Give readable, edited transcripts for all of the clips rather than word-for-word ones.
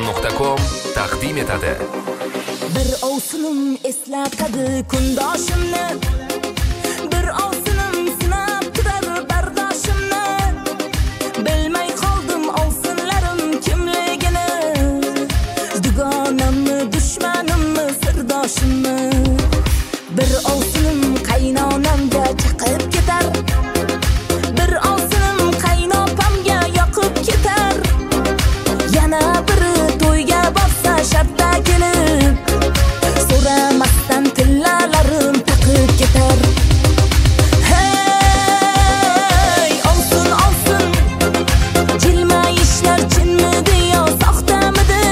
Oltin.com taqdim etadi. Bir ovsinim eslatadi kundoshimni, bir ovsinim sinab turar bardoshimni. Bilmay qoldim ovsinlarim kimligini, dugonammi, dushmanimmi, sirdoshimmi. Bir ovsinim qaynonamga chaqib ketar, bir ovsinim qaynopamga yoqib ketar. Yana biri to'yga borsa shartta kelib, so'ramasdan tillalarim taqib ketar. Hey, ovsin, ovsin, jilmayishlar chinmidi yo soxtamidi?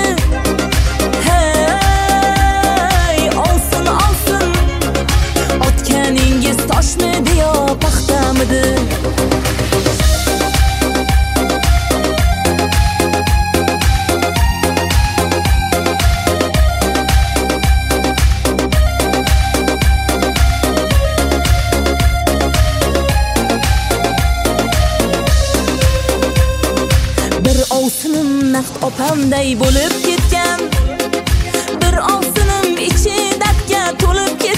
Hey, ovsin, ovsin, otganingiz toshmidi yo paxtamidi? Ovsinim naqd opamday bo'lib ketgan, bir ovsinim ichi dardga to'lib